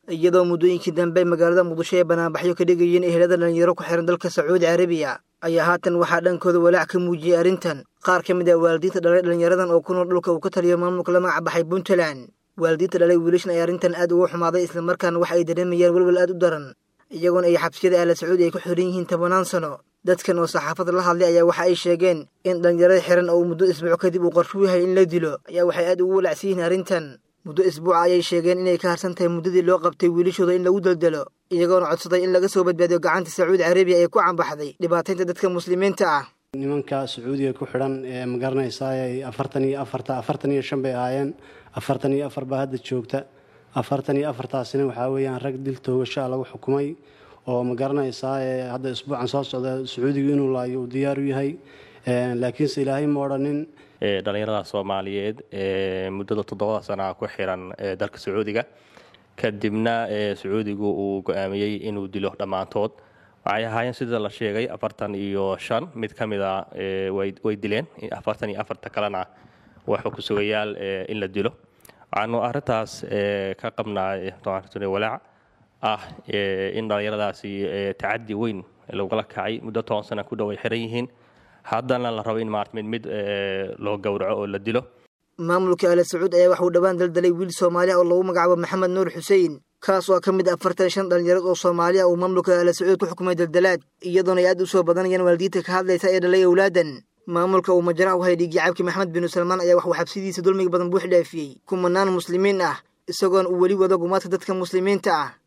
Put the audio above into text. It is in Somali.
iyadoo muddooyinkii dambe magaalada Muqdisho ee banaanbaxyo ka dhigayeen ehelada dhalinyaro ku xiran dalka Sacuudi Carabiya ayaa haatan waxaa dhankooda walaac ka muujiyay arrintan qaar ka mid ah waalidiinta dhalay dhalinyaradan oo ku nool dhulka uu ka taliyo maamulka la magac baxay Puntland. waalidiinta dhalay wiilashan ay arrintan aad uga xumaaday isla markaana waxa ay dareemayaan walwal aad u daran iyagoona ay xabsiyada Al Sacuudi ay ku xiran yihiin 10 sano. dadkan oo saxaafada la hadlay ayaa waxa ay sheegeen in dhalinyarada xiran oo muddo isbuuc kadib uu qorshu yahay in la dilo ayaa waxay aad ugu walacsiin arrintan. muddo isbuuc ayay sheegeen inay ka harsan tahay muddadii loo qabtay wiilashooda in lagu daldalo iyagoona codsaday in laga soo badbaadiyo gacanta Sacuudi Carabiya ee ku cambaxday dhibaataynta dadka muslimiinta ah. nimanka Sacuudiga ku xiran ee magaranaysa ay 45 bay ahaayeen 44 baa hadda joogta 44taasina waxa weeyaan rag dil toogasho lagu xukumay oo magaranaysa hadda isbuucan soo socda Sacuudiga inuu laayo diyaar u yahay laakiin si Ilaahay ma oranin dhalinyarada Soomaaliyeed muddada 7 sano ku xiran dalka Sacuudiga kadibna Sacuudigu uu go'aamiyay inuu dilo dhamaantood waxay ahaayeen sida la sheegay 45 mid kamid ah way dileen 44 kalena waxa ku sugayaal in la dilo waxaanu arrintaas ka qabnaa walaac in dhalinyaradaasi tacaddi weyn looga kacay muddo 10 sano ku dhow ay xiran yihiin haddana la rabo in mid loo gowraco oo la dilo. maamulka Al Sacuudi ayaa waxa uu dhawaan daldalay wiil Soomaali ah oo lagu magacaabo Maxamed Nuur Xuseen kaas oo ka mid ah 45 dhalinyaro oo Soomaali ah oo maamulka Al Sacuudi ku xukumay daldalaad iyadoona ay aad u soo badanayaan waalidiinta ka hadlaysa ee dhalay awlaadan. maamulka uu majraa u hayay Cabki Maxamed bin Salmaan ayaa wax xabsidiisa dulmiga badan buux dhaafiyay kumanaan muslimiin ah isagoon uu wali wada gumaadka dadka muslimiinta ah.